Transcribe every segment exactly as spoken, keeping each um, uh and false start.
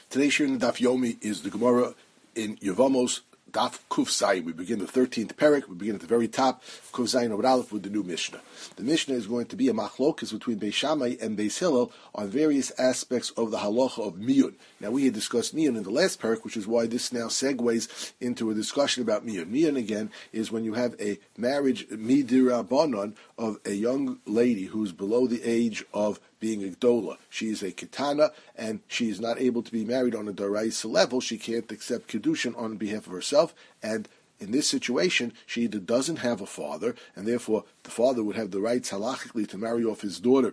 Today's shir in the Daf Yomi is the Gemara in Yevamos, Daf Kuf Zayin. We begin the thirteenth parak. We begin at the very top, Kuf Zayin Amud Aleph, with the new Mishnah. The Mishnah is going to be a machlokas between Beis Shammai and Beis Hillel on various aspects of the halacha of miyun. Now, we had discussed miyun in the last parak, which is why this now segues into a discussion about miyun. Miyun, again, is when you have a marriage midirabanan of a young lady who's below the age of being a gdola. She is a ketana, and she is not able to be married on a daraisa level. She can't accept kedushin on behalf of herself, and in this situation, she either doesn't have a father, and therefore the father would have the rights halachically to marry off his daughter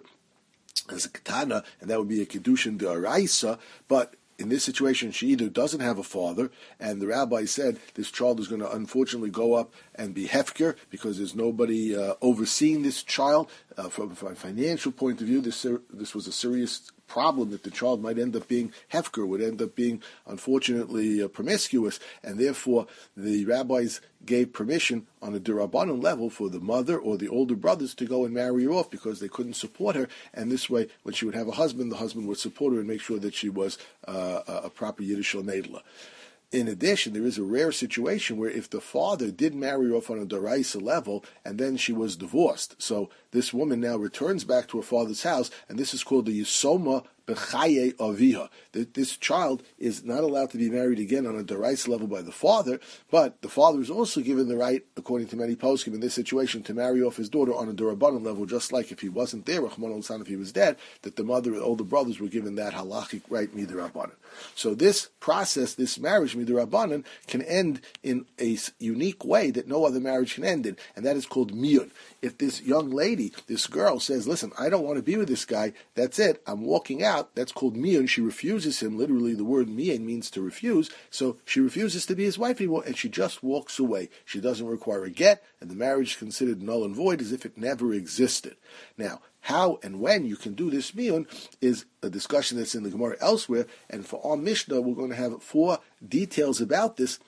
as a ketana, and that would be a kedushin daraisa, but in this situation, she either doesn't have a father, and the rabbi said this child is going to unfortunately go up and be hefker because there's nobody uh, overseeing this child. Uh, from, from a financial point of view, this this was a serious problem that the child might end up being hefker, would end up being, unfortunately, uh, promiscuous, and therefore the rabbis gave permission on a derabanan level for the mother or the older brothers to go and marry her off because they couldn't support her, and this way, when she would have a husband, the husband would support her and make sure that she was uh, a proper Yiddish Nedla. In addition, there is a rare situation where if the father did marry her off on a daraisa level and then she was divorced, so this woman now returns back to her father's house, and this is called the Yisoma Bechaye Aviha. This child is not allowed to be married again on a daraisa level by the father, but the father is also given the right, according to many poskim in this situation, to marry off his daughter on a durabanan level, just like if he wasn't there, Rahman al-San, if he was dead, that the mother and older brothers were given that halachic right midirabanan. So this process, this marriage midirabanan, can end in a unique way that no other marriage can end in, and that is called miyun. If this young lady, this girl, says, listen, I don't want to be with this guy, that's it, I'm walking out, that's called miyun, she refuses him, literally the word miyun means to refuse, so she refuses to be his wife anymore, and she just walks away. She doesn't require a get, and the marriage is considered null and void as if it never existed. Now, how and when you can do this miyun is a discussion that's in the Gemara elsewhere, and for our Mishnah, we're going to have four details about this,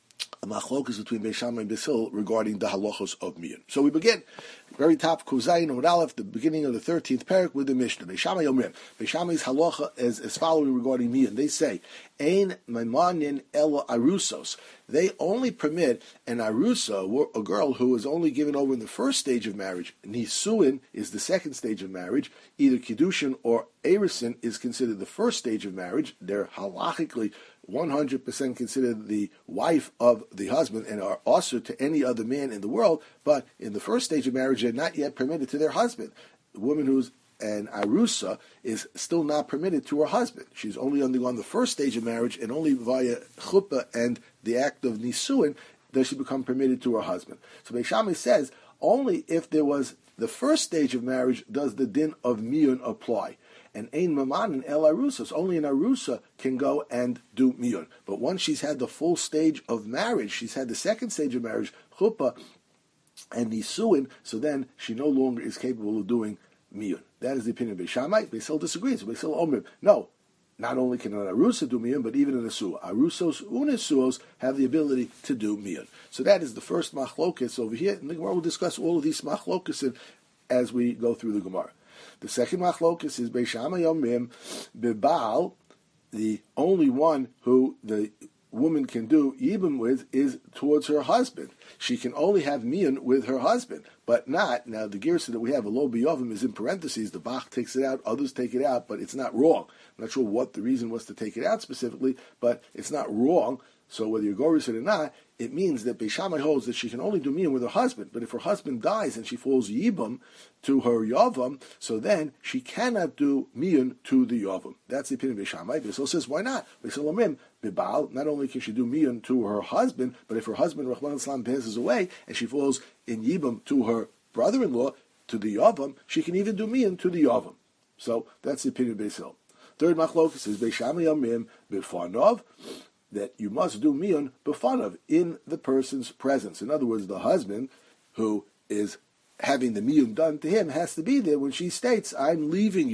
a machlokas between Beis Shammai and Beis Hillel regarding the halachos of miyun. So we begin, very top, Kuf Zayin Amud Aleph, the beginning of the thirteenth parak with the Mishnah. Beis Shammai Omrim. Beis Shammai's halacha is as following regarding miyun. They say, Ein maimanin ela arusos. They only permit an arusa, a girl who is only given over in the first stage of marriage. Nisuin is the second stage of marriage. Either kiddushin or erisin is considered the first stage of marriage. They're halachically one hundred percent considered the wife of the husband and are also to any other man in the world, but in the first stage of marriage, they're not yet permitted to their husband. The woman who's an arusa is still not permitted to her husband. She's only undergone the first stage of marriage, and only via chuppah and the act of nisuin does she become permitted to her husband. So Beis Shammai says, only if there was the first stage of marriage does the din of miyun apply. And ein mamanin el arusas, only an arusa can go and do miyun. But once she's had the full stage of marriage, she's had the second stage of marriage, chuppah and nisuin, so then she no longer is capable of doing miyun. That is the opinion of Beis Shammai. Beis Hillel disagrees. Beis Hillel omrim, no, not only can an arusa do miyun, but even an asua. Arusos unisuos have the ability to do miyun. So that is the first machlokas over here, and the Gemara will discuss all of these machlokas as we go through the Gemara. The second machlokas is Beis Shammai Omrim Bibal, the only one who the woman can do yibum with is towards her husband. She can only have miyun with her husband, but not, now the girsa that we have, a lo biyovim, is in parentheses, the Bach takes it out, others take it out, but it's not wrong. I'm not sure what the reason was to take it out specifically, but it's not wrong. So whether you're goris it or not, it means that Beis Shammai holds that she can only do miyun with her husband. But if her husband dies and she falls yibum to her yavam, so then she cannot do miyun to the yavam. That's the opinion of Beis Shammai. Beis Hillel says, why not? Beis Hillel omrim bibal. Not only can she do miyun to her husband, but if her husband Rahman al-Islam passes away and she falls in yibum to her brother-in-law, to the yavam, she can even do miyun to the yavam. So that's the opinion of Beis Hillel. Third machlokas is Beis Shammai omrim bifanov, that you must do miyun b'fanav, in the person's presence. In other words, the husband who is having the miyun done to him has to be there when she states, I'm leaving you,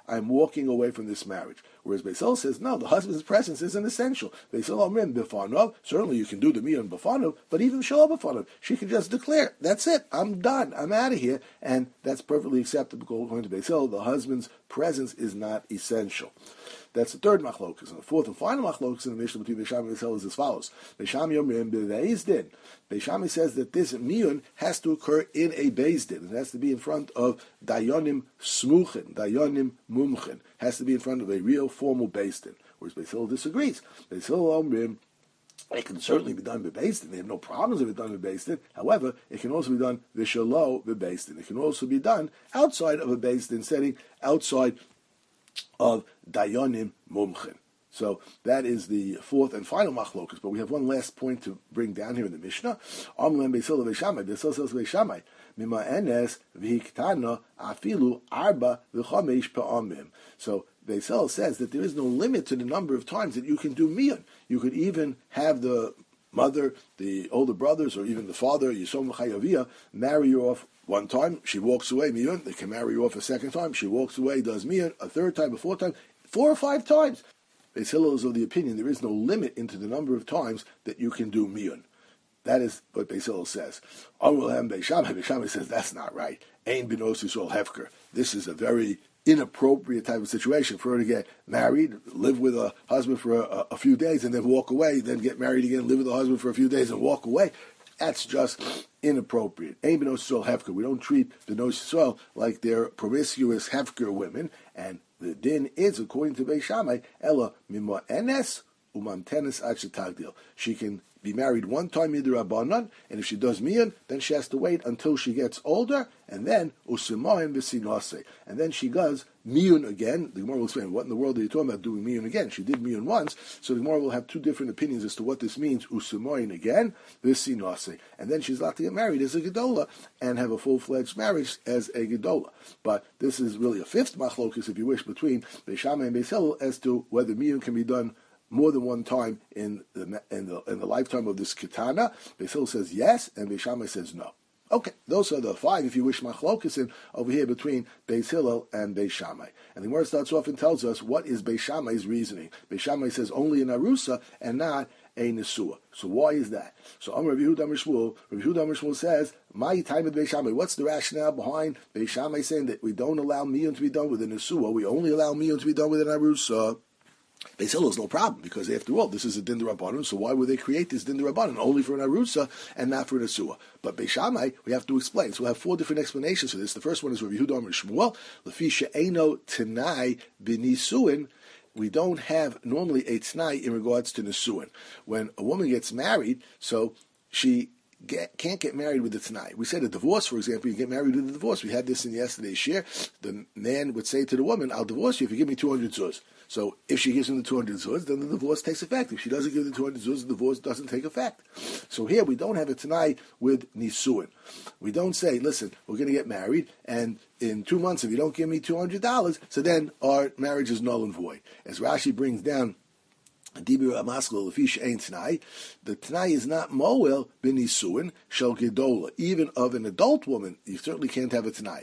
I'm walking away from this marriage. Whereas Beis Hillel says, no, the husband's presence isn't essential. Beis Hillel omrim b'fanov, certainly you can do the miyun b'fanov, but even shalom b'fanov, she can just declare, that's it, I'm done, I'm out of here, and that's perfectly acceptable according to Beis Hillel. The husband's presence is not essential. That's the third machlokus. And the fourth and final machlokus in the Mishnah between Beis Shammai and Beis Hillel is as follows. Beis Shammai omrim b'veis din. Beis Shammai says that this miyun has to occur in a beis din. It has to be in front of dayonim smuchin, dayonim mumchin. It has to be in front of a real formal beis din. Whereas Beis Hillel disagrees. Beis Hillel omrim, it can certainly be done with beis din. They have no problems if it's done with beis din. However, it can also be done v'shalo with beis din. It can also be done outside of a beis din setting, outside of dayonim mumchin. So that is the fourth and final machlokus. But we have one last point to bring down here in the Mishnah. Amlem Beis Hillel Beis Shammai. Beis Hillel says Beis Shammai, Mima enes v'hiktana afilu arba v'chamesh pa'amim. So Beis Hillel says that there is no limit to the number of times that you can do miyun. You could even have the mother, the older brothers, or even the father, Yisom Chayaviyah, marry you off one time, she walks away, miyun. They can marry you off a second time, she walks away, does miyun, a third time, a fourth time, four or five times. Beis Hillel is of the opinion there is no limit into the number of times that you can do miyun. That is what Beis Hillel says. Amrulem Beis Shammai. Beis Shammai says that's not right. Ein binos Yisrael hefker. This is a very inappropriate type of situation for her to get married, live with a husband for a, a few days, and then walk away, then get married again, live with a husband for a few days, and walk away. That's just inappropriate. Ein binos Yisrael hefker. We don't treat binos Yisrael like they're promiscuous hefker women, and the din is, according to Beis Shammai, ella mimma enes umamtenes ad shetagdil. She can be married one time midrabanan, and if she does miyun, then she has to wait until she gets older, and then usimayim v'sinase, and then she does miyun again. The Gemara will explain, what in the world are you talking about doing miyun again? She did miyun once, so the Gemara will have two different opinions as to what this means, usimayim again, v'sinase, and then she's allowed to get married as a gedola and have a full-fledged marriage as a gedola. But this is really a fifth machlokus, if you wish, between Beis Shammai and Beis Hillel as to whether miyun can be done more than one time in the in the in the lifetime of this kitana. Beis Hillel says yes, and Beis Shammai says no. Okay, those are the five, if you wish, machlokas in over here between Beis Hillel and Beis Shammai. And the Gemara starts off and tells us what is Beis Shammai's reasoning. Beis Shammai says only an arusa and not a nesua. So why is that? So Amar Rabbi Yehuda Amar Shmuel, Rabbi Yehuda Amar Shmuel says, my time at Beis Shammai. What's the rationale behind Beis Shammai saying that we don't allow miyun to be done with a nesua? We only allow miyun to be done with an arusa. Beis Hillel is no problem, because after all, this is a din d'Rabbanan, so why would they create this din d'Rabbanan only for an arusa and not for an asua? But Beis Shammai, we have to explain. So we'll have four different explanations for this. The first one is Rabbi Yehuda Amar Shmuel, Lefi she'eino tenai b'nisuin. We don't have normally a t'nai in regards to nisuin. When a woman gets married, so she Get, can't get married with a t'nai. We said a divorce, for example, you get married with a divorce. We had this in yesterday's share. The man would say to the woman, I'll divorce you if you give me two hundred zuz. So if she gives him the two hundred zuz, then the divorce takes effect. If she doesn't give the two hundred zuz, the divorce doesn't take effect. So here we don't have a t'nai with nisuin. We don't say, listen, we're going to get married, and in two months, if you don't give me two hundred dollars, so then our marriage is null and void. As Rashi brings down, the t'nai is not moel b'nisuin shel gedola. Even of an adult woman, you certainly can't have a t'nai.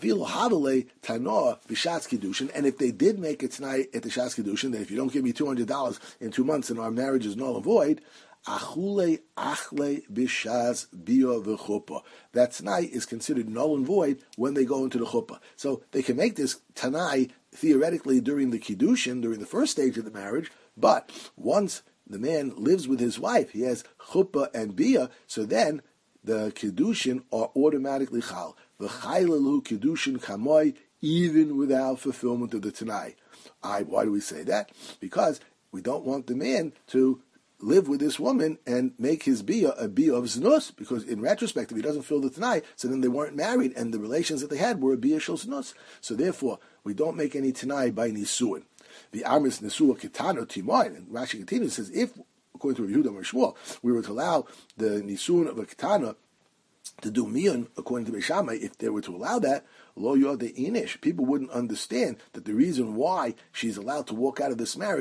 And if they did make a t'nai at the shas kedushin, that if you don't give me two hundred dollars in two months, and our marriage is null and void, achule achle b'shas bia v'chuppah. That t'nai is considered null and void when they go into the chuppah. So they can make this t'nai theoretically during the kiddushin, during the first stage of the marriage. But once the man lives with his wife, he has chuppah and bia, so then the kiddushin are automatically chal. V'chaylalu kiddushin kamoi, even without fulfillment of the t'nai. I, why do we say that? Because we don't want the man to live with this woman and make his bia a bia of znus, because in retrospect, if he doesn't fill the t'nai, so then they weren't married, and the relations that they had were a bia shel znus. So therefore, we don't make any t'nai by nisuin. The Amis Nesua Kitano Timoin, and Rashi continues, says, if, according to Rabbi Yehuda Amar Shmuel, we were to allow the Nisun of a Kitana to do miyun, according to Beis Shammai, if they were to allow that, lo yodei inish, people wouldn't understand that the reason why she's allowed to walk out of this marriage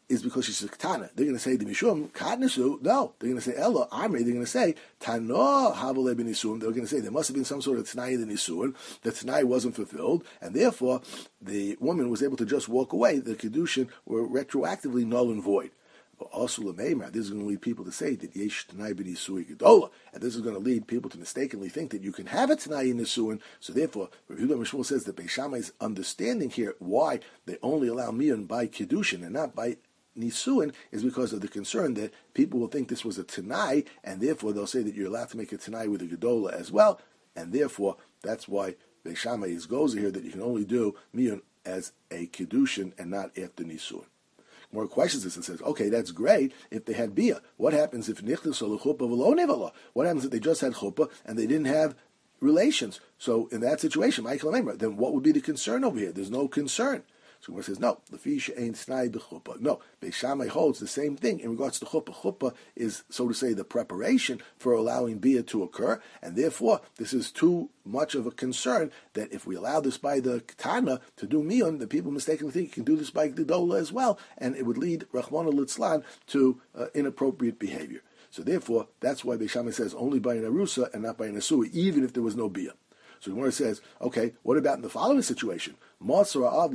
is because she's a Ketana. They're going to say the Mishum Kadnesu. No, they're going to say Ella Amri. They're going to say Tano Havale ben Nisuin. They're going to say there must have been some sort of Tanai in the Nisuin. The Tanai wasn't fulfilled, and therefore the woman was able to just walk away. The Kedushin were retroactively null and void. But also Lameimar, this is going to lead people to say that Yesh Tanai ben Nisui Gedola, and this is going to lead people to mistakenly think that you can have a Tanai in Nisuin. So therefore, Rav Yehuda Mishmuel says that Beis Shammai's understanding here why they only allow Miyun by Kedushin and not by Nisuin is because of the concern that people will think this was a Tanai, and therefore they'll say that you're allowed to make a Tanai with a Gedola as well, and therefore that's why Beis Shammai goes here that you can only do Miyun as a Kedushin and not after Nisuin. More questions this and says, okay, that's great if they had Bia. What happens if Nichnas or Chuppah v'lo nevala? What happens if they just had Chuppah and they didn't have relations? So in that situation, Michael Amemra, then what would be the concern over here? There's no concern. So Gemara says, no, the fish ain't snai b'chuppah. No, Beis Shammai holds the same thing in regards to chuppah. Chuppah is, so to say, the preparation for allowing bia to occur, and therefore this is too much of a concern that if we allow this by the Ketana to do miyun, the people mistakenly think you can do this by Gedola as well, and it would lead Rachmana litzlan to uh, inappropriate behavior. So therefore, that's why Beis Shammai says only by an arusa and not by an asui, even if there was no bia. So the Gemara says, okay, what about in the following situation? In a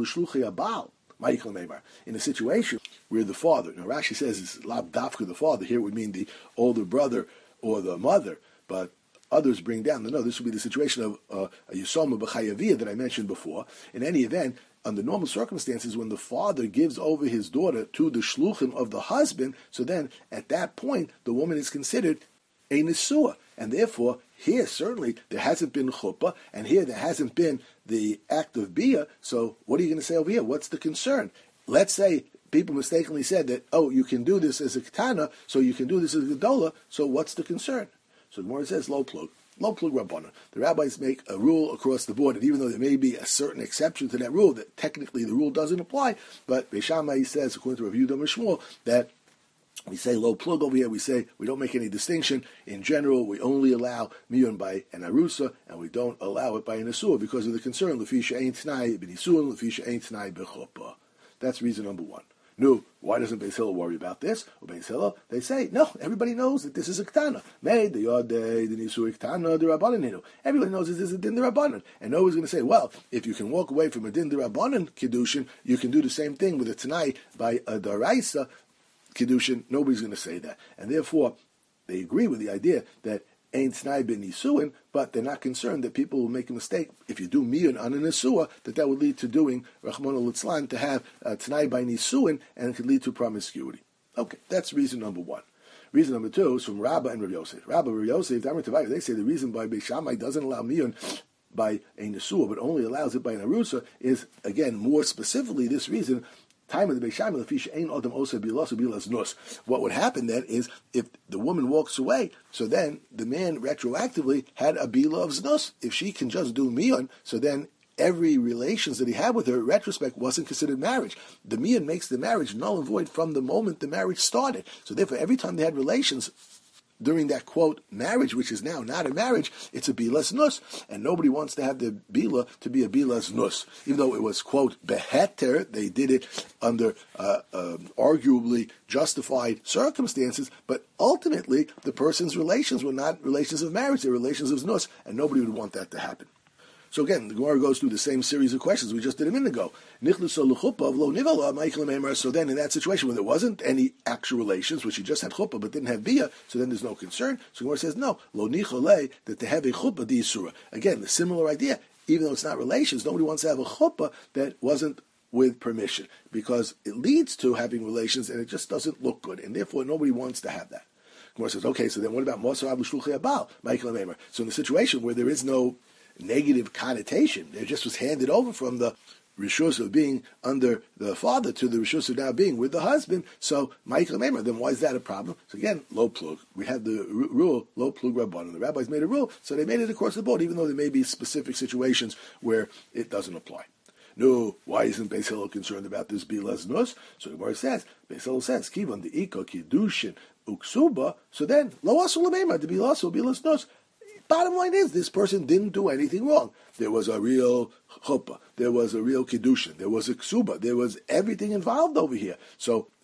situation where the father, now Rashi says it's lab dafka the father, here would mean the older brother or the mother, but others bring down, no, this would be the situation of uh, a Yisoma B'chayaviyah that I mentioned before. In any event, under normal circumstances, when the father gives over his daughter to the shluchim of the husband, so then at that point, the woman is considered a Nesua. And therefore, here certainly there hasn't been chuppah, and here there hasn't been the act of bia. So what are you going to say over here? What's the concern? Let's say people mistakenly said that, oh, you can do this as a katana, so you can do this as a gedola, so what's the concern? So the Gemara says, lo plug. Lo plug Rabbanan. The rabbis make a rule across the board, and even though there may be a certain exception to that rule, that technically the rule doesn't apply, but Beis Shammai says, according to Rav Yehuda Mishmuel, that we say low plug over here, we say we don't make any distinction. In general, we only allow miyun by an arusa, and we don't allow it by an asur because of the concern, lefisha ain't t'nai b'nisuin, lefisha ain't t'nai b'chuppah. That's reason number one. No, why doesn't Beis Hillel worry about this? Well, Beis Hillel, they say, no, everybody knows that this is a ketana. Made the yod the nisui ketana the rabbanan. Everybody knows this is a din the rabbanan. And nobody's going to say, well, if you can walk away from a din the rabbanan kiddushin, you can do the same thing with a t'nai by a daraisa Kiddushin. Nobody's going to say that. And therefore, they agree with the idea that ain't t'nai ben nisuin, but they're not concerned that people will make a mistake. If you do miyun on a nesua, that that would lead to doing Rachmana litzlan, to have uh, t'nai by nisuin, and it could lead to promiscuity. Okay, that's reason number one. Reason number two is from Rabbah and Rav Yosef. Rabbah and Rav Yosef, they say the reason why Beis Shammai doesn't allow miyun by a nesua, but only allows it by an arusa, is, again, more specifically this reason. Time of the Beis Shammai, lefisha ein adam osa bilas ubilas nus. What would happen then is if the woman walks away, so then the man retroactively had a bila of znus. If she can just do miyun, so then every relations that he had with her, in retrospect, wasn't considered marriage. The miyun makes the marriage null and void from the moment the marriage started. So therefore, every time they had relations during that, quote, marriage, which is now not a marriage, it's a bilas nus. And nobody wants to have the bila to be a bilas nus. Even though it was, quote, beheter, they did it under uh, uh, arguably justified circumstances, but ultimately the person's relations were not relations of marriage, they were relations of nus, and nobody would want that to happen. So again, the Gemara goes through the same series of questions we just did a minute ago. So then in that situation where there wasn't any actual relations, which he just had chuppah but didn't have bia, so then there's no concern. So the Gemara says, no, lo nichole, that they have a chuppah di surah. Again, the similar idea, even though it's not relations, nobody wants to have a chuppah that wasn't with permission, because it leads to having relations and it just doesn't look good, and therefore nobody wants to have that. The Gemara says, okay, so then what about Mosar Ablu Shluchei Abal, Michael and So in the situation where there is no negative connotation, it just was handed over from the rishus of being under the father to the rishus of now being with the husband. So Michael Maimer, then why is that a problem? So again, low plug. We have the r- rule, low plug rabbanon. The rabbis made a rule, so they made it across the board, even though there may be specific situations where it doesn't apply. No, why isn't Beis Hillel concerned about this bilas nus? So the Gemara says, Beis Hillel says, kivan the iko kiddushin uksuba. So then lo asul lemema to bilas or bilas nus. Bottom line is, this person didn't do anything wrong. There was a real chuppah, there was a real kiddushin, there was a ksuba, there was everything involved over here. So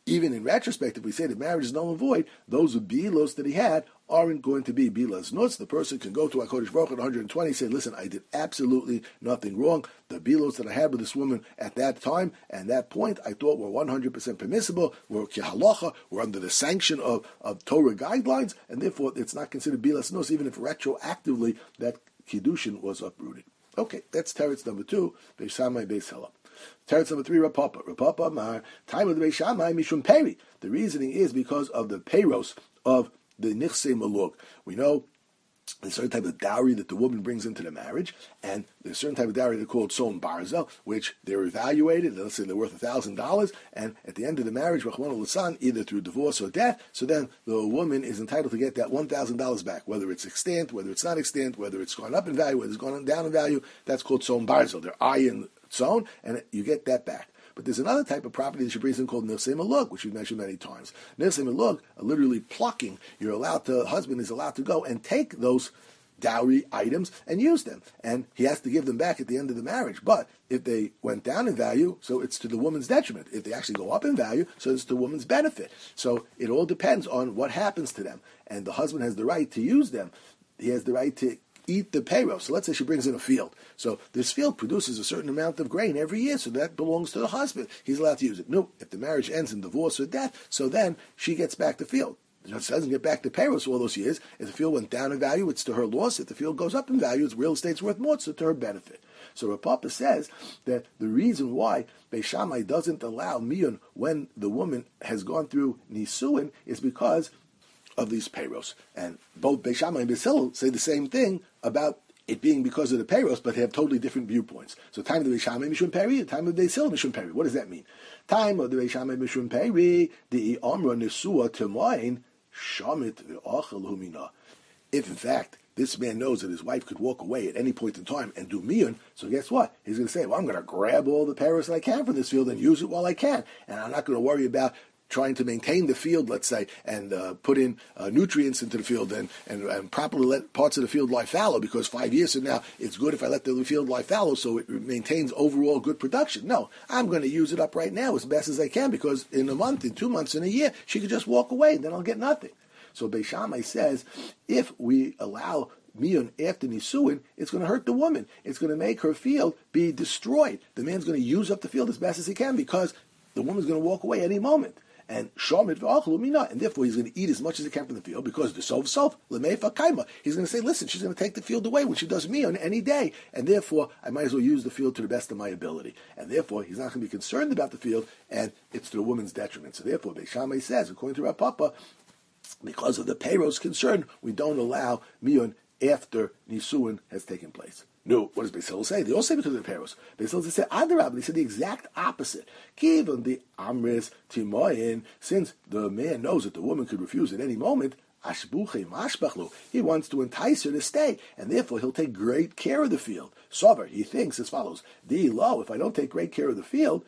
even in retrospect, if we say that marriage is null and void, those bilos that he had aren't going to be bilas nuts. The person can go to HaKadosh Baruch Hu at one hundred twenty and say, listen, I did absolutely nothing wrong. The bilos that I had with this woman at that time and that point I thought were one hundred percent permissible, were kihalacha, were under the sanction of, of Torah guidelines, and therefore it's not considered bilas nuts, even if retroactively that kiddushin was uprooted. Okay, that's teretz number two, Beis Shammai, Beis Hillel. Teretz number three, Rapapa. Rapapa Mar, time of the Beis Shammai, Mishum Peri. The reasoning is because of the peiros of the Nichse Malug. We know there's a certain type of dowry that the woman brings into the marriage, and there's a certain type of dowry they're called Son Barzel, which they're evaluated, let's say they're worth one thousand dollars, and at the end of the marriage, Rachmana litzlan, either through divorce or death, so then the woman is entitled to get that one thousand dollars back, whether it's extant, whether it's not extant, whether it's gone up in value, whether it's gone down in value. That's called Son Barzel. They're iron Son, and you get that back. But there's another type of property that she brings in called Nilsei Malug, which we've mentioned many times. Nilsei Malug, literally plucking. You're allowed to, the husband is allowed to go and take those dowry items and use them. And he has to give them back at the end of the marriage. But if they went down in value, so it's to the woman's detriment. If they actually go up in value, so it's to the woman's benefit. So it all depends on what happens to them. And the husband has the right to use them. He has the right to eat the payroll. So let's say she brings in a field. So this field produces a certain amount of grain every year, so that belongs to the husband. He's allowed to use it. No, if the marriage ends in divorce or death, so then she gets back the field. She doesn't get back the payroll for all those years. If the field went down in value, it's to her loss. If the field goes up in value, it's real estate's worth more, so to her benefit. So Rav Papa says that the reason why Beis Shammai doesn't allow miyun when the woman has gone through nisuin is because of these payros. And both Beis Shammai and Beis Hillel say the same thing about it being because of the payros, but they have totally different viewpoints. So time of the Beis Shammai Mishum Peri, time of the Beis Hillel Mishum Peri. What does that mean? Time of the Beis Shammai Mishum Peri, the Amra Nesua Temoin, Shamit V'achel Humina. If in fact this man knows that his wife could walk away at any point in time and do miyun, so guess what? He's going to say, well, I'm going to grab all the payros that I can from this field and use it while I can. And I'm not going to worry about trying to maintain the field, let's say, and uh, put in uh, nutrients into the field and, and, and properly let parts of the field lie fallow, because five years from now, it's good if I let the field lie fallow so it maintains overall good production. No, I'm going to use it up right now as best as I can, because in a month, in two months, in a year, she could just walk away and then I'll get nothing. So Beis Shammai says, if we allow miyun after nisuin, it's going to hurt the woman. It's going to make her field be destroyed. The man's going to use up the field as best as he can, because the woman's going to walk away any moment. And shamit v'achlu mina, and therefore he's going to eat as much as he can from the field, because the sov sov lemeifa kaima. He's going to say, listen, she's going to take the field away when she does me on any day, and therefore I might as well use the field to the best of my ability. And therefore he's not going to be concerned about the field, and it's to the woman's detriment. So therefore Beis Shammai says, according to Rav Papa, because of the payros concern, we don't allow miyun after nisuin has taken place. No, what does Beis Hillel say? They all say because of the payros. Beis Hillel said, Adarab, they said the exact opposite. Given the amris timoyin, since the man knows that the woman could refuse at any moment, ashbuche mashbachlu, he wants to entice her to stay, and therefore he'll take great care of the field. Sover, he thinks as follows: Di lo, if I don't take great care of the field,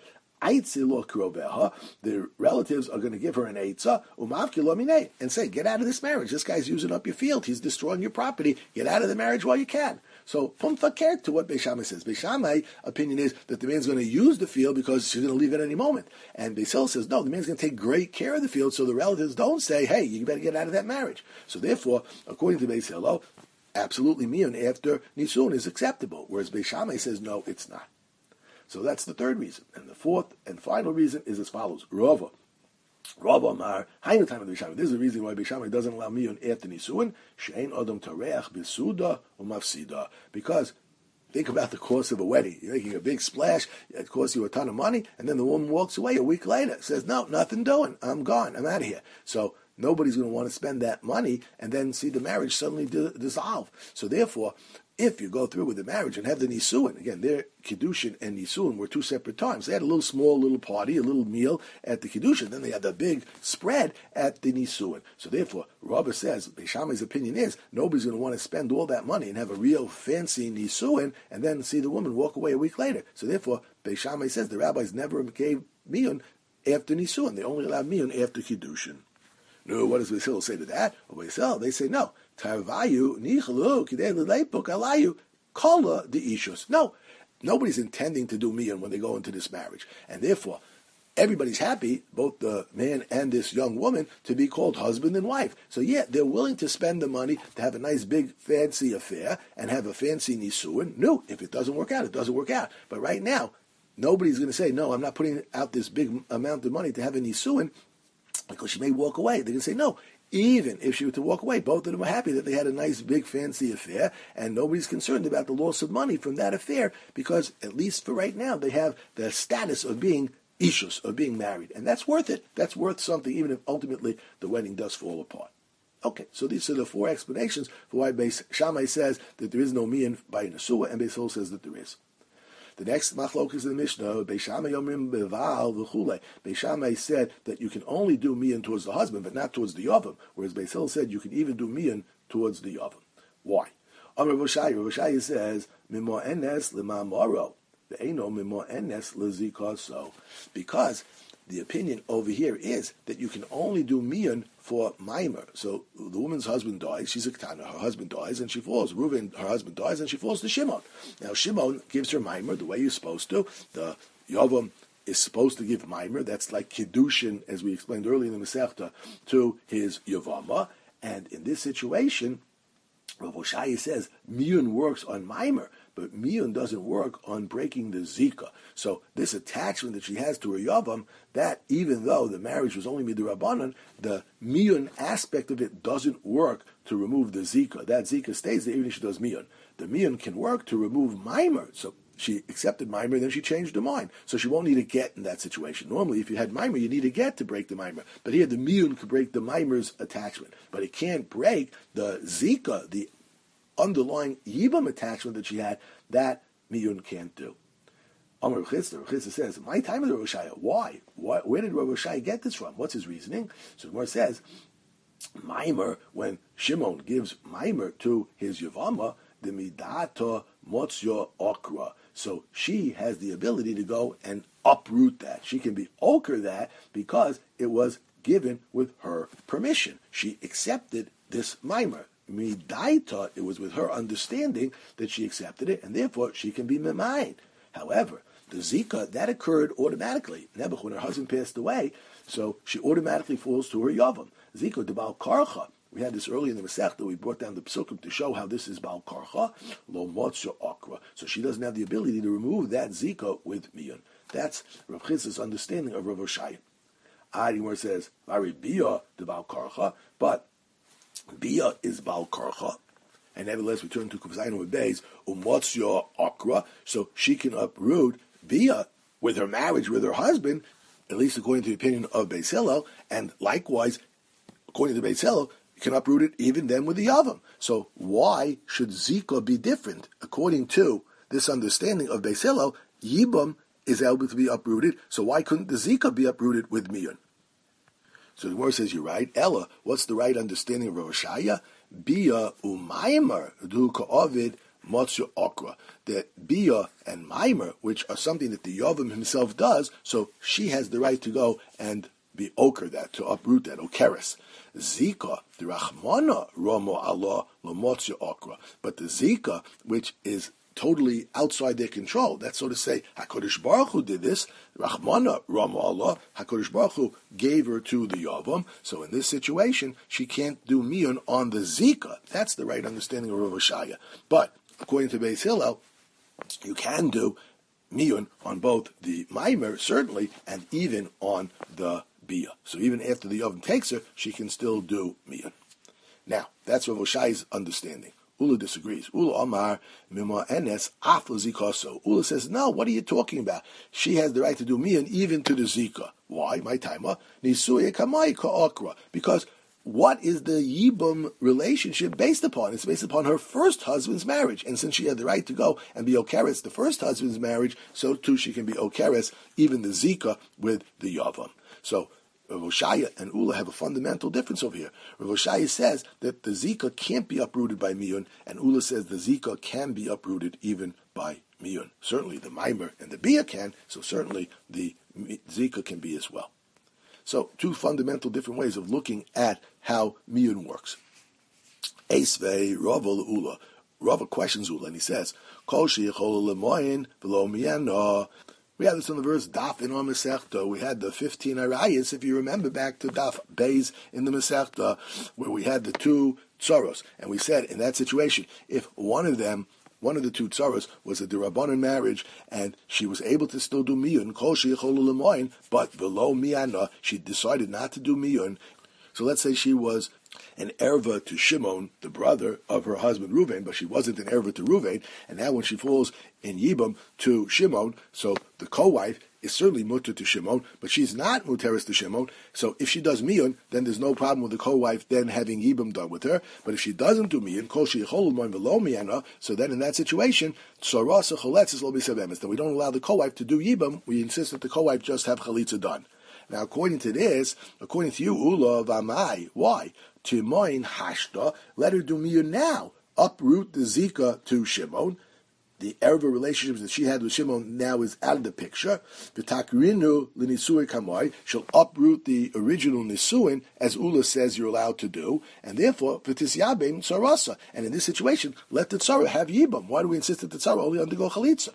the relatives are going to give her an eitzah, and say, get out of this marriage. This guy's using up your field. He's destroying your property. Get out of the marriage while you can. So, pum fakir to what Beis Shammai says. Beis Shammai opinion is that the man's going to use the field because she's going to leave at any moment. And Beis Hillel says, no, the man's going to take great care of the field so the relatives don't say, hey, you better get out of that marriage. So therefore, according to Beis Hillel, absolutely miyun after nisun is acceptable. Whereas Beis Shammai says, no, it's not. So that's the third reason. And the fourth and final reason is as follows. Rava. Rava Amar, Hainu time of the Beis Shammai. This is the reason why Beis Shammai doesn't allow miyun after nisuin. She'ein adam tareach b'suda u'mafsida. Because think about the cost of a wedding. You're making a big splash. It costs you a ton of money. And then the woman walks away a week later. Says, no, nothing doing. I'm gone. I'm out of here. So nobody's going to want to spend that money and then see the marriage suddenly di- dissolve. So therefore, if you go through with the marriage and have the nisuin, again, their kiddushin and nisuin were two separate times. They had a little small little party, a little meal at the kiddushin, then they had the big spread at the nisuin. So therefore, Rabbi says, Beis Shammai's opinion is, nobody's going to want to spend all that money and have a real fancy nisuin and then see the woman walk away a week later. So therefore, Beis Shammai says the rabbis never gave miyun after nisuin. They only allowed miyun after kiddushin. No, what does Beis Hillel say to that? Well, Beis Hillel, they say no. Tarvayu nichalu kidei lelepuk alayu kala the ishus. No, nobody's intending to do miyun when they go into this marriage, and therefore, everybody's happy, both the man and this young woman, to be called husband and wife. So yeah, they're willing to spend the money to have a nice big fancy affair and have a fancy nisuin. No, if it doesn't work out, it doesn't work out. But right now, nobody's going to say, no, I'm not putting out this big amount of money to have a nisuin, because she may walk away. They're going to say, no, even if she were to walk away, both of them are happy that they had a nice, big, fancy affair, and nobody's concerned about the loss of money from that affair, because, at least for right now, they have the status of being ishus, of being married. And that's worth it. That's worth something, even if ultimately the wedding does fall apart. Okay, so these are the four explanations for why Beis Shammai says that there is no mian by Nesua, and Beis Hillel says that there is. The next machlok is in the Mishnah. Beis Shammai yomrim beval v'chulei. Beis Shammai said that you can only do mian towards the husband, but not towards the yavam. Whereas Beis Hillel said you can even do mian towards the yavam. Why? Amar Rav Oshaya. Rav Oshaya says mimo enes lemamaro ve'eno mimo enes lezika. So, because the opinion over here is that you can only do mian for maimer. So the woman's husband dies, she's a ketana, her husband dies, and she falls. Reuven, her husband dies, and she falls to Shimon. Now Shimon gives her maimer the way you're supposed to. The yavam is supposed to give maimer. That's like kiddushin, as we explained earlier in the Masechta, to his yavama. And in this situation, Rav Oshaya says miyun works on maimer, but miyun doesn't work on breaking the zika. So this attachment that she has to her yavam, that even though the marriage was only midrabanan, the miyun aspect of it doesn't work to remove the zika. That zika stays there even if she does miyun. The miyun can work to remove maimer. So she accepted maimer, then she changed her mind. So she won't need a get in that situation. Normally, if you had maimer, you need a get to break the maimer. But here, the miyun can break the maimer's attachment. But it can't break the zika, the underlying yibam attachment that she had. That miyun can't do. Amar Rav Chisda, Rav Chisda says, my time of the Rav Oshaya. Why? Why? Where did Rav Oshaya get this from? What's his reasoning? So the Gemara says, maimer, when Shimon gives maimer to his yavama, the midata motzyo okra. So she has the ability to go and uproot that. She can be okra that because it was given with her permission. She accepted this maimer. Midaita, it was with her understanding that she accepted it, and therefore she can be memayin. However, the zika, that occurred automatically. Nebuch, when her husband passed away, so she automatically falls to her yavam. Zika, the Baal Karcha. We had this early in the Masechta. We brought down the Psukim to show how this is Baal Karcha, lo motzyo okra. So she doesn't have the ability to remove that zika with miyun. That's Rav Chisda's understanding of Rav Oshaya. Adi, where it says, Vari bia the Baal Karcha, but bia is Baal Karcha. And nevertheless, we turn to Kufzayin with Beis, umotzyo okra, so she can uproot bia with her marriage with her husband, at least according to the opinion of Beis Hillel, and likewise, according to Beis Hillel, can uproot it even then with the yavam. So why should zika be different? According to this understanding of Beis Hillel, yibam is able to be uprooted, so why couldn't the zika be uprooted with miyun? So the Gemara says, you're right. Ella, what's the right understanding of Rav Oshaya? Bia u'maimer du ka'ovid motzyo okra. That bia and maimer, which are something that the yavam himself does, so she has the right to go and be oker that, to uproot that, okeres. Zika, the rachmana romo Allah lomotzyo okra. But the zika, which is totally outside their control, that's so to say, HaKadosh Baruch Hu did this, rachmana romo Allah, HaKadosh Baruch Hu gave her to the yavam, so in this situation, she can't do miyun on the zika. That's the right understanding of Rav Oshaya. But, according to Beis Hillel, you can do miyun on both the maimer, certainly, and even on the bia. So even after the yavam takes her, she can still do miyun. Now, that's Rav Oshaya's understanding. Ula disagrees. Ula Amar Mima Enes Afla Zikaso. Ula says, no, what are you talking about? She has the right to do miyun even to the zika. Why? My timer. Nisuye Kamai Ka'akra. Because what is the yibum relationship based upon? It's based upon her first husband's marriage. And since she had the right to go and be okeres the first husband's marriage, so too she can be okeres even the zika with the yavam. So Rav Oshaya and Ula have a fundamental difference over here. Rav Oshaya says that the zika can't be uprooted by miyun, and Ula says the zika can be uprooted even by miyun. Certainly the maimer and the bia can, so certainly the zika can be as well. So two fundamental different ways of looking at how miyun works. Esvei Rava Ula. Rava questions Ula, and he says, Kol sheyichol lemoyin v'lo miyana. We had this in the verse Daf in our Masechta. We had the fifteen arayas, if you remember back to Daf Beis in the Masechta, where we had the two tzaros. And we said in that situation, if one of them, one of the two tzaros was a derabanan marriage, and she was able to still do miyun, kol sheicholu lemoin, but below miyana, she decided not to do miyun. So let's say she was an erva to Shimon, the brother of her husband Reuven, but she wasn't an erva to Reuven, and now when she falls in Yibam to Shimon, so the co-wife is certainly mutter to Shimon, but she's not muteris to Shimon, so if she does miyun, then there's no problem with the co-wife then having Yibam done with her, but if she doesn't do miyun, kol sheicholu lemoin v'lo miyana, so then in that situation, tzarasa choletzes lo b'sevemis, then we don't allow the co-wife to do Yibam, we insist that the co-wife just have chalitza done. Now, according to this, according to you, Ula of Amai, why? Timoin hashta, let her do miyun now. Uproot the zika to Shimon. The erva relationships that she had with Shimon now is out of the picture. V'takrinu l'nisui kamoi, she'll uproot the original nisuin, as Ula says you're allowed to do, and therefore, v'tisyabim sarasa. And in this situation, let the tzara have yibam. Why do we insist that the tzara only undergo chalitza?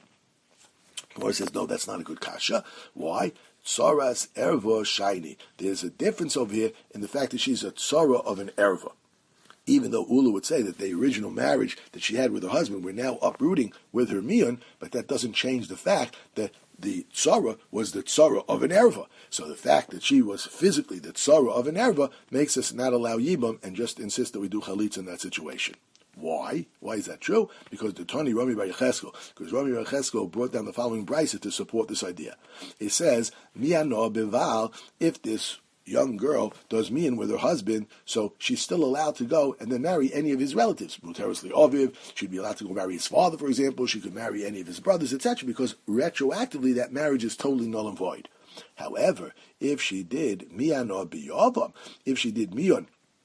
Gemara says, no, that's not a good kasha. Why? Tsaras erva shiny. There's a difference over here in the fact that she's a tsara of an erva. Even though Ula would say that the original marriage that she had with her husband, we're now uprooting with her miyun, but that doesn't change the fact that the tsara was the tsara of an erva. So the fact that she was physically the tsara of an erva makes us not allow yibam and just insist that we do chalitza in that situation. Why? Why is that true? Because the Tani Rami Bar Yecheskel, because Rami Bar Yecheskel brought down the following brisa to support this idea. It says, Miano beval, if this young girl does miyun with her husband, so she's still allowed to go and then marry any of his relatives. Muteris li'oviv, she'd be allowed to go marry his father, for example. She could marry any of his brothers, et cetera, because retroactively that marriage is totally null and void. However, if she did miano biyavam, if she did miyun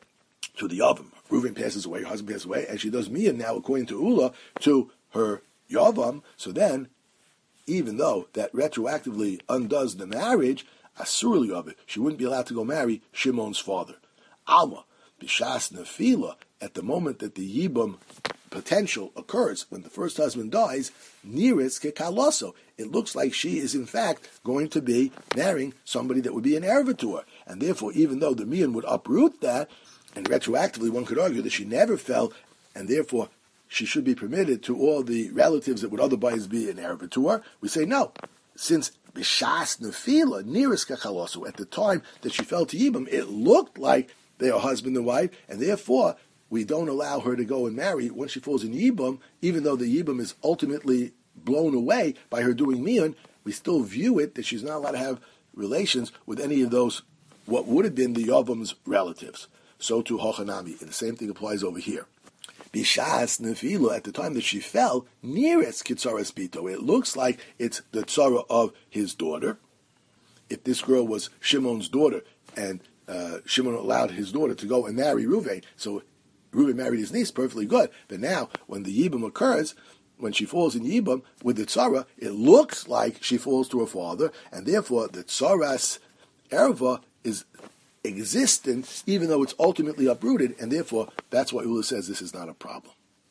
to the Yavam, Reuven passes away, her husband passes away, and she does miyun now, according to Ula, to her Yavam, so then, even though that retroactively undoes the marriage, asurli of it, she wouldn't be allowed to go marry Shimon's father. Alma, bishas nefila, at the moment that the Yibam potential occurs, when the first husband dies, niris kekaloso, it looks like she is in fact going to be marrying somebody that would be an erva to her, and therefore, even though the miyun would uproot that, and retroactively one could argue that she never fell, and therefore she should be permitted to all the relatives that would otherwise be an erva to her, we say no, since b'shas nefila, nearest kachalosu, at the time that she fell to Yibam, it looked like they are husband and wife, and therefore we don't allow her to go and marry when she falls in Yibam, even though the Yibam is ultimately blown away by her doing miyun, we still view it that she's not allowed to have relations with any of those, what would have been the Yavam's relatives. So to Hochanami, and the same thing applies over here. Bishas nefila, at the time that she fell, nearest kitzaras bito, it looks like it's the tzara of his daughter. If this girl was Shimon's daughter, and uh, Shimon allowed his daughter to go and marry Reuven, so Reuven married his niece, perfectly good. But now, when the Yibam occurs, when she falls in Yibam with the tzara, it looks like she falls to her father, and therefore the tzaras erva is existent, even though it's ultimately uprooted, and therefore that's why Ula says this is not a problem.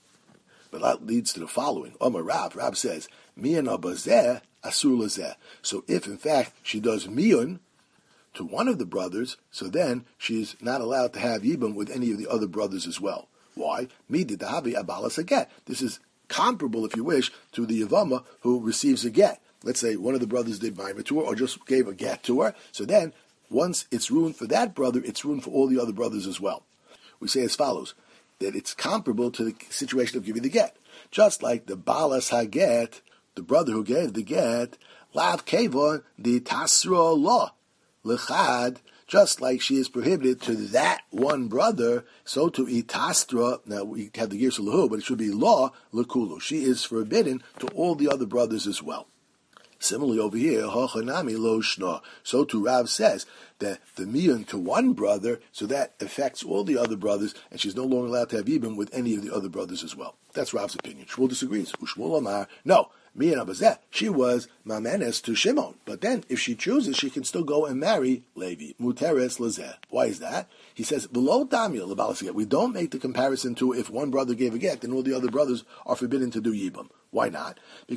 But that leads to the following. Omar Rav, Rav says, Miyun abazeh asur lazeh. So if in fact she does miyun to one of the brothers, so then she's not allowed to have yibam with any of the other brothers as well. Why? Midi dahavi abalas a get. This is comparable, if you wish, to the Yavama who receives a get. Let's say one of the brothers did ma'amer to her, or just gave a get to her. So then, once it's ruined for that brother, it's ruined for all the other brothers as well. We say as follows, that it's comparable to the situation of giving the get. Just like the balas haget, the brother who gave the get, lav kevon, the tasra law, lechad, just like she is prohibited to that one brother, so to itastra, now we have the girsa lahu, but it should be law, lekulu. She is forbidden to all the other brothers as well. Similarly over here, hochanami lo shna. So to Rav says that the miyun to one brother, so that affects all the other brothers, and she's no longer allowed to have yibam with any of the other brothers as well. That's Rav's opinion. Shmuel disagrees. Ushmuel amar, no, miyun abazeh, she was mamenes to Shimon. But then, if she chooses, she can still go and marry Levi. Muteres lazeh. Why is that? He says, below damya lebalas get. We don't make the comparison to if one brother gave a get, then all the other brothers are forbidden to do yibam. Why not? Because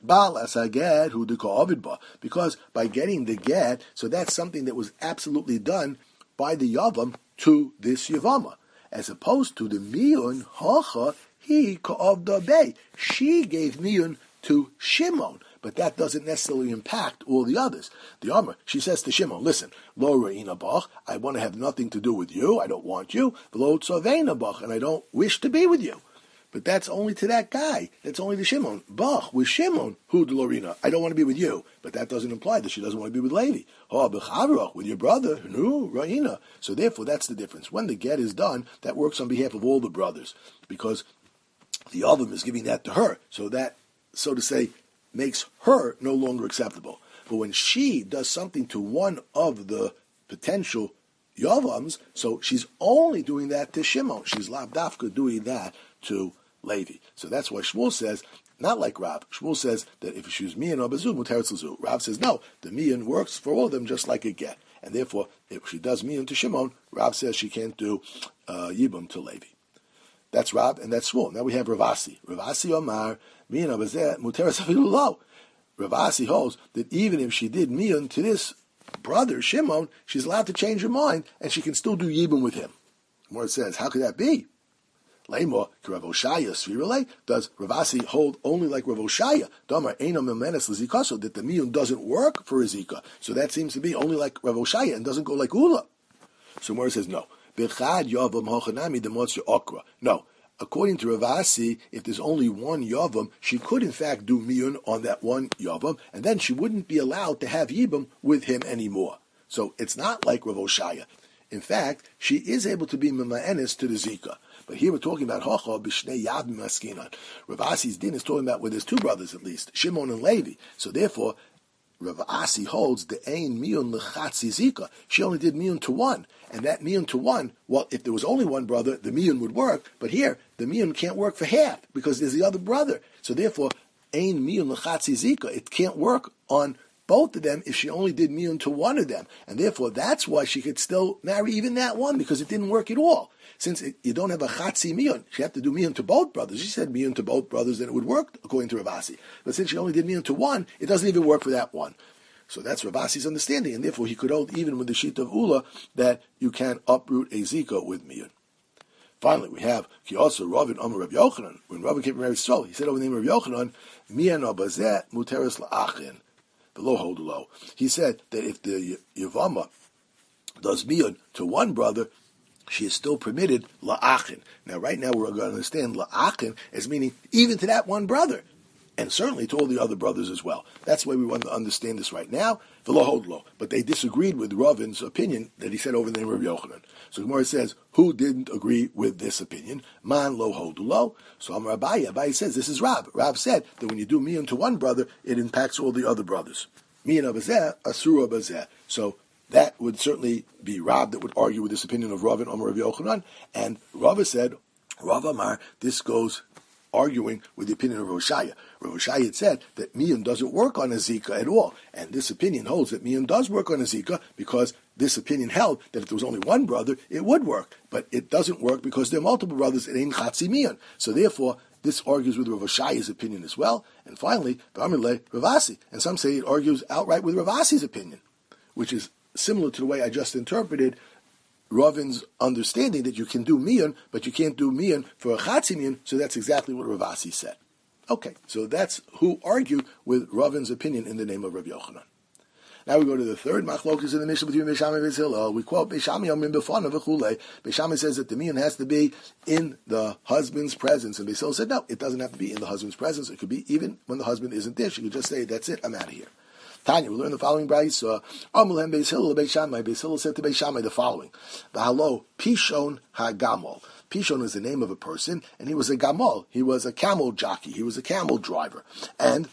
Baal asa get hu deka ba, because by getting the get, so that's something that was absolutely done by the yavam to this yavama, as opposed to the miyun hacha he ka'avda bay. She gave miyun to Shimon, but that doesn't necessarily impact all the others. The Amr, she says to Shimon, listen, lo re'ina bach, I want to have nothing to do with you, I don't want you, v'lo tzavena bach, and I don't wish to be with you. But that's only to that guy. That's only to Shimon. Bach, with Shimon, who de Lorina, I don't want to be with you. But that doesn't imply that she doesn't want to be with Levi. Oh, b'chavrach, with your brother, no, Ra'ina. So therefore, that's the difference. When the get is done, that works on behalf of all the brothers, because the other is giving that to her. So that, so to say, makes her no longer acceptable. But when she does something to one of the potential Yavams, so she's only doing that to Shimon. She's lavdafka doing that to Levi. So that's why Shmuel says, not like Rav. Shmuel says that if she was miyan or bazuz, muteretz l'zu. Rav says, no, the miyan works for all of them just like a get. And therefore, if she does miyan to Shimon, Rav says she can't do uh, yibum to Levi. That's Rav, and that's Shmuel. Now we have Ravasi. Ravasi Omar, miyan or bazeh, muteretz afilu lo. Ravasi holds that even if she did miyan to this brother, Shimon, she's allowed to change her mind, and she can still do yibum with him. Where it says, how could that be? Laimor, Rav Oshaya, Svirale, does Ravasi hold only like Rav Oshaya? Damar, Einam Memenes Lizikaso, that the miyun doesn't work for Ezika. So that seems to be only like Rav Oshaya and doesn't go like Ula. So Mor says, no. Bechad Yavam Hochanami Demotzer Okra. No. According to Ravasi, if there's only one Yavam, she could in fact do miyun on that one Yavam, and then she wouldn't be allowed to have Yibam with him anymore. So it's not like Rav Oshaya. In fact, she is able to be Mema'enis to the Zika. But here we're talking about Hocha b'shnei Yavim Askinan. Rav Asi's din is talking about where there's two brothers at least, Shimon and Levi. So therefore, Rav Asi holds the Ein Miyun Lechatzi Zika. She only did Miyun to one. And that Miyun to one, well, if there was only one brother, the Miyun would work. But here, the Miyun can't work for half because there's the other brother. So therefore, Ein Miyun Lechatzi Zika. It can't work on both of them if she only did miyun to one of them. And therefore, that's why she could still marry even that one, because it didn't work at all. Since it, you don't have a chatzi miyun, she had to do miyun to both brothers. She said miyun to both brothers, then it would work, according to Ravasi. But since she only did miyun to one, it doesn't even work for that one. So that's Ravasi's understanding, and therefore he could hold, even with the sheet of Ula, that you can uproot a zika with miyun. Finally, we have Ki also Ravin Amar Rav Yochanan. When Ravin came from Eretz Yisrael, he said over the name of Rav Yochanan, Miyan abazeh muteres la'achin. The low hold low. He said that if the Yavama does miyun to one brother, she is still permitted la'achin. Now, right now, we're going to understand la'achin as meaning even to that one brother, and certainly to all the other brothers as well. That's the way we want to understand this right now. The low hold low. But they disagreed with Ravin's opinion that he said over the name of Yochanan. So Gemara says, who didn't agree with this opinion? Man lo hold low. So Amar Abaye. Abaye says, this is Rab. Rab said that when you do miyun to one brother, it impacts all the other brothers. Miyun abazeh, asura abazeh. So that would certainly be Rab that would argue with this opinion of Rav and Amar Rav Yochanan. And Rav said, Rav Amar, this goes arguing with the opinion of Rav Oshaya. Rav Oshaya had said that miyun doesn't work on a zika at all. And this opinion holds that miyun does work on a zika because this opinion held that if there was only one brother, it would work. But it doesn't work because there are multiple brothers, it ain't chatzi miyun. So therefore, this argues with Rav Oshaya's opinion as well. And finally, B'amrle Ravasi. And some say it argues outright with Ravasi's opinion, which is similar to the way I just interpreted Ravin's understanding that you can do miyun, but you can't do miyun for a chatzi miyun, so that's exactly what Ravasi said. Okay, so that's who argued with Ravin's opinion in the name of Rav Yochanan. Now we go to the third machlokus in the Mishnah between Beis Shammai and Beis Hillel. We quote Beis Shammai Omrim B'fanav v'chulei. Beis Shammai says that the miyun has to be in the husband's presence, and Beis Hillel said no, it doesn't have to be in the husband's presence. It could be even when the husband isn't there. She could just say, "That's it, I'm out of here." Tanya, we learn the following brayso. Amulhem Beis Hillel Beis Shammai. Beis Hillel said to Beis Shammai the following: V'halo Pishon hagamol. Pishon is the name of a person, and he was a gamol. He was a camel jockey. He was a camel driver. And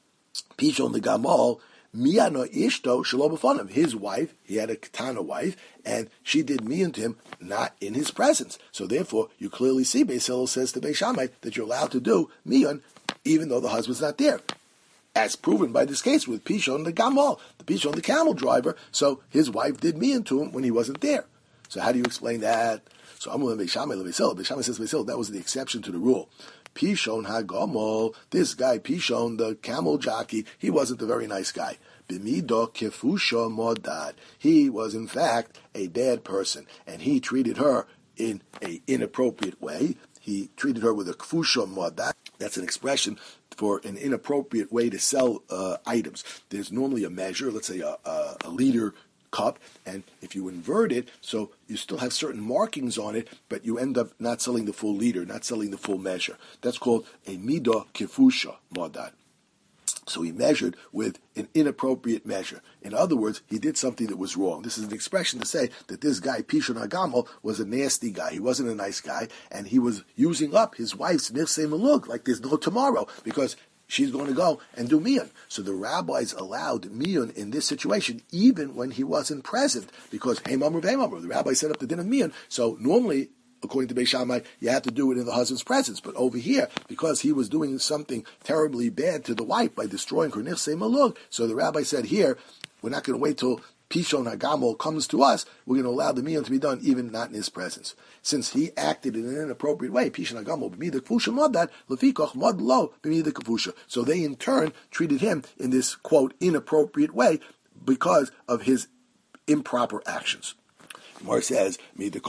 Pishon the gamol, miyano ishto shelo b'fonim. His wife, he had a katana wife, and she did miyan to him, not in his presence. So therefore, you clearly see Beis Hillel says to Beis Shammai that you're allowed to do miyan, even though the husband's not there. As proven by this case with Pishon the Gamal, the Pishon the camel driver. So his wife did miyun to him when he wasn't there. So how do you explain that? So Amulim Beis Shammai Beis Hillel. Beis Shammai says Beis Hillel, that was the exception to the rule. Pishon Hagamol, this guy Pishon, the camel jockey, he wasn't a very nice guy. Bimido kefusha modad. He was in fact a bad person, and he treated her in an inappropriate way. He treated her with a kfusha modad. That's an expression for an inappropriate way to sell uh, items. There's normally a measure, let's say a, a, a liter cup, and if you invert it, so you still have certain markings on it, but you end up not selling the full liter, not selling the full measure. That's called a midah kefusha modad. So he measured with an inappropriate measure. In other words, he did something that was wrong. This is an expression to say that this guy, Pishon Hagamol, was a nasty guy. He wasn't a nice guy, and he was using up his wife's nirsei malug like there's no tomorrow, because she's going to go and do miyun. So the rabbis allowed miyun in this situation, even when he wasn't present, because hey mamru hey mamru, the rabbi set up the din of miyun. So normally, according to Beis Shammai, you have to do it in the husband's presence. But over here, because he was doing something terribly bad to the wife by destroying her nirsei malug, so the rabbi said here, we're not going to wait till Pishon Hagamol comes to us, we're going to allow the miyun to be done even not in his presence. Since he acted in an inappropriate way, Pishon Hagamol b'midah kefusha modad, lefikoch mod lo b'midah kefusha. So they in turn treated him in this, quote, inappropriate way because of his improper actions. Gemara says,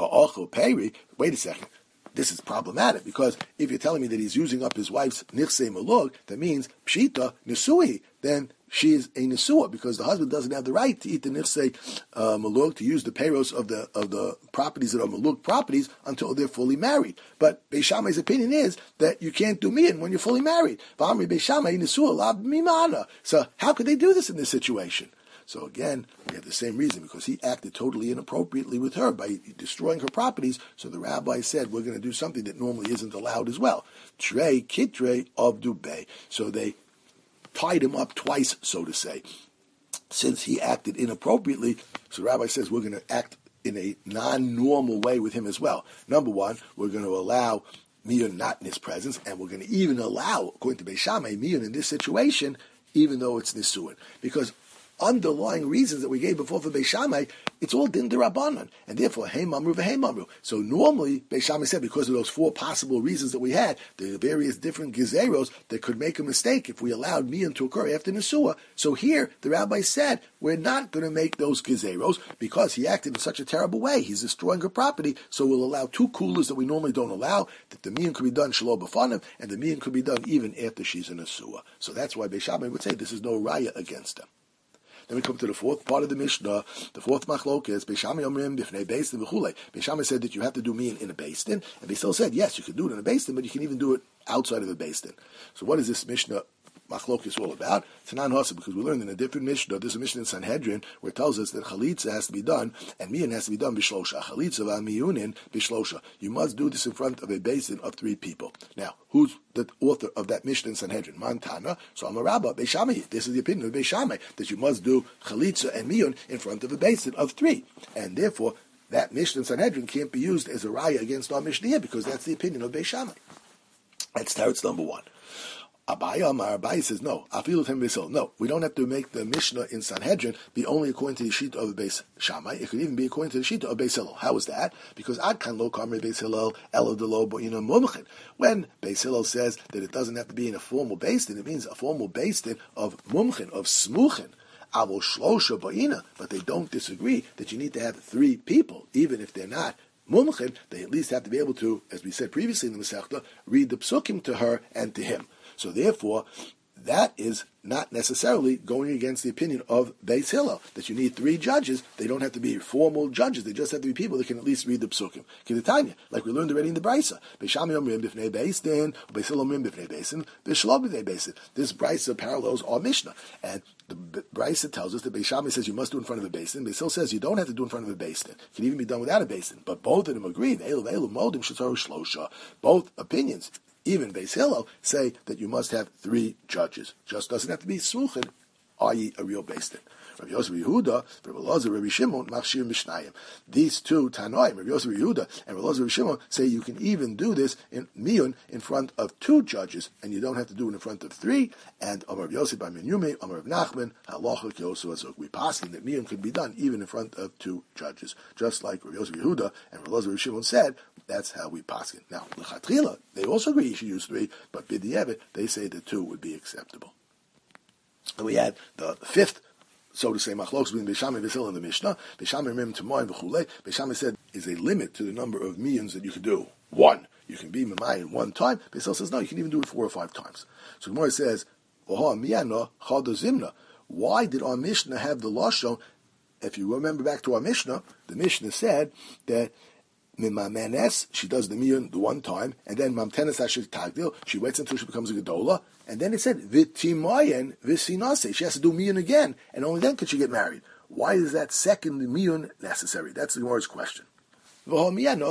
peri. Wait a second. This is problematic, because if you're telling me that he's using up his wife's nirsei malug, that means pshita nisui. Then she is a nisua, because the husband doesn't have the right to eat the nirsei uh, malug, to use the payros of the of the properties that are malug properties until they're fully married. But Beis Shammai's opinion is that you can't do miyan when you're fully married. V'amri Beis Shammai nisua lab mimana. So how could they do this in this situation? So again, we have the same reason, because he acted totally inappropriately with her by destroying her properties. So the rabbi said, we're going to do something that normally isn't allowed as well. Trey kitre of dubei. So they tied him up twice, so to say. Since he acted inappropriately, so the rabbi says we're going to act in a non-normal way with him as well. Number one, we're going to allow miyun not in his presence, and we're going to even allow, according to Beis Shammai, miyun in this situation, even though it's nisuin. Because underlying reasons that we gave before for Beis Shammai, it's all din d'Rabbanan, and therefore hey mamru v'hei mamru. So normally Beis Shammai said, because of those four possible reasons that we had, the various different gezeros that could make a mistake if we allowed miyun to occur after nesua. So here the rabbi said we're not going to make those gezeros because he acted in such a terrible way. He's destroying her property, so we'll allow two coolers that we normally don't allow. That the miyun could be done shalom b'fanim, and the miyun could be done even after she's in nesua. So that's why Beis Shammai would say this is no raya against them. Then we come to the fourth part of the Mishnah. The fourth machlok is Beis Shammai omrim b'fnei beis din v'chulei. Beis Shammai said that you have to do miyun in a beis din, and they still said yes, you can do it in a beis din, but you can even do it outside of a beis din. So what is this Mishnah machlok is all about? It's an anhasa, because we learned in a different Mishnah. There's a Mishnah in Sanhedrin where it tells us that chalitza has to be done and miyun has to be done b'shlosha. Chalitza v'miyunin b'shlosha. You must do this in front of a beis din of three people. Now, who's the author of that Mishnah in Sanhedrin? Montana. So I'm a rabbi, Beis Shammai. This is the opinion of Beis Shammai, that you must do chalitza and miyun in front of a beis din of three, and therefore that Mishnah in Sanhedrin can't be used as a raya against our Mishnah here, because that's the opinion of Beis Shammai. That's teretz number one. Abaya Amar, Abaya says, no, no, we don't have to make the Mishnah in Sanhedrin be only according to the Shita of Beis Shammai. It could even be according to the Shita of Beis Hillel. How is that? Because Ad kan lo kamre Beis Hillel elo de lo bo'ina mumchin. When Beis Hillel says that it doesn't have to be in a formal beis din, it means a formal beis din of mumchin, of smuchin. Avo shlosha bo'ina. But they don't disagree that you need to have three people, even if they're not mumchin. They at least have to be able to, as we said previously in the Masechta, read the psukim to her and to him. So therefore, that is not necessarily going against the opinion of Beis Hillel, that you need three judges. They don't have to be formal judges. They just have to be people that can at least read the psukim. Kedetanya, like we learned already in the Brisa. Beis Shammai omrim b'fnei beis din, Beis Hillel omrim b'fnei beis din, v'shlo b'fnei beis din. This Brisa parallels our Mishnah. And the Brisa tells us that Beis Shammai says you must do in front of a beis din. Beis Hillel says you don't have to do in front of a beis din. It can even be done without a beis din. But both of them agree. Both opinions, even Beis Hillel, say that you must have three judges. Just doesn't have to be smuchin. are ye a real Beis Din? Rabbi Yosef Yehuda, Rabbi Elazar, Rabbi Shimon, Machshir Mishnayim. These two Tanoim, Rabbi Yosef Yehuda and Rabbi Elazar, Rabbi Shimon, say you can even do this in miyun in front of two judges, and you don't have to do it in front of three. And Amar Rabbi Yosef by Menyume, Amar Rabbi Nachman, Halacha Kyosu Azuk. We pass that miyun can be done even in front of two judges, just like Rabbi Yosef Yehuda and Rabbi Elazar, Rabbi Shimon said. That's how we pass it. Now, l'chatchila, they also agree you should use three, but b'di'evet, they say that two would be acceptable. And we had the fifth, so to say, machlokes between Beis Shammai and Beis Hillel in the Mishnah. Beis Shammai remember to Moin v'chulei. Beis Shammai said is a limit to the number of miyuns that you can do. One, you can be memayin one time. Beis Hillel says no, you can even do it four or five times. So Gemara says, Oha miyana chada zimna. Why did our Mishnah have the lashon? If you remember back to our Mishnah, the Mishnah said that Mimamenes, she does the miyun the one time, and then Mamtenes Ashik Tagdil, she waits until she becomes a Gedola, and then it said, Vitimayen Visinase, she has to do miyun again, and only then can she get married. Why is that second miyun necessary? That's the Gemara's question. So we have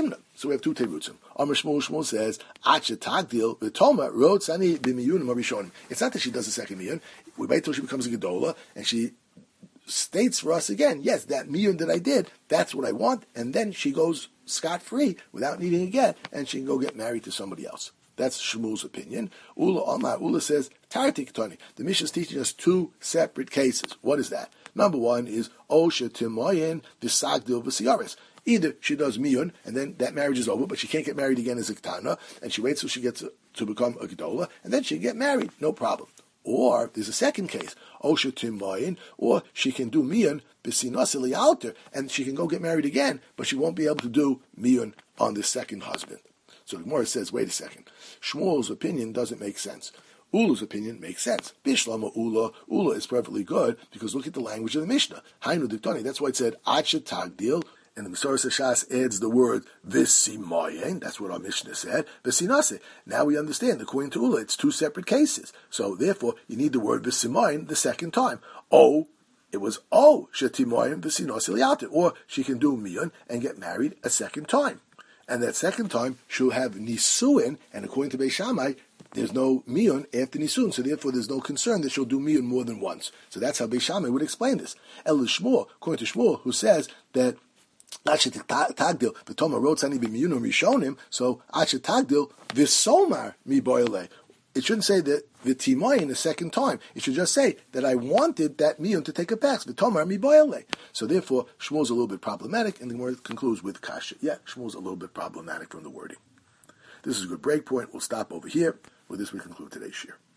two terutzim. Amar Shmuel, Shmuel says, Acha Tagdil, Vitoma, Rotzani Bimiyunim Arishonim. It's not that she does the second miyun, we wait till she becomes a Gedola, and she states for us again, yes, that miyun that I did, that's what I want, and then she goes scot-free without needing a get, and she can go get married to somebody else. That's Shmuel's opinion. Ula Amar, Ula says, Tartik Tani. The Mishnah is teaching us two separate cases. What is that? Number one is, Osha Timoyen Visagdil Visiaris. Either she does miyun, and then that marriage is over, but she can't get married again as a ketana, and she waits till she gets to, to become a gedola, and then she can get married, no problem. Or there's a second case, Osha Timbayin, or she can do miyun b'sinasili alter, and she can go get married again, but she won't be able to do miyun on the second husband. So the Gemara says, wait a second, Shmuel's opinion doesn't make sense. Ula's opinion makes sense. Bishlama Ula, Ula is perfectly good because look at the language of the Mishnah. Hainu Diktani. That's why it said Acha Tagdil. And the Masoras Hashas adds the word Visimayen. That's what our Mishnah said. Visinase. Now we understand. According to Ula, it's two separate cases. So therefore, you need the word Visimayen the second time. Oh, it was Oh Shetimayen Visinase Liate. Or she can do Miyun and get married a second time. And that second time, she'll have Nisuin, and according to Beis Shammai, there's no miyun after nisun, so therefore there's no concern that she'll do miyun more than once. So that's how Beis Shammai would explain this. El Shmuel, according to Shmuel, who says that Achet Tagdil, the Toma wrote Sani b'miyunim rishonim, so Achet Tagdil v'somar mi boile. It shouldn't say that v'timayin the second time. It should just say that I wanted that miyun to take effect. V'tomar mi boile. So therefore, Shmuel's a little bit problematic, and the word concludes with kasha. Yeah, Shmuel's a little bit problematic from the wording. This is a good break point. We'll stop over here. With this, we conclude today's shir.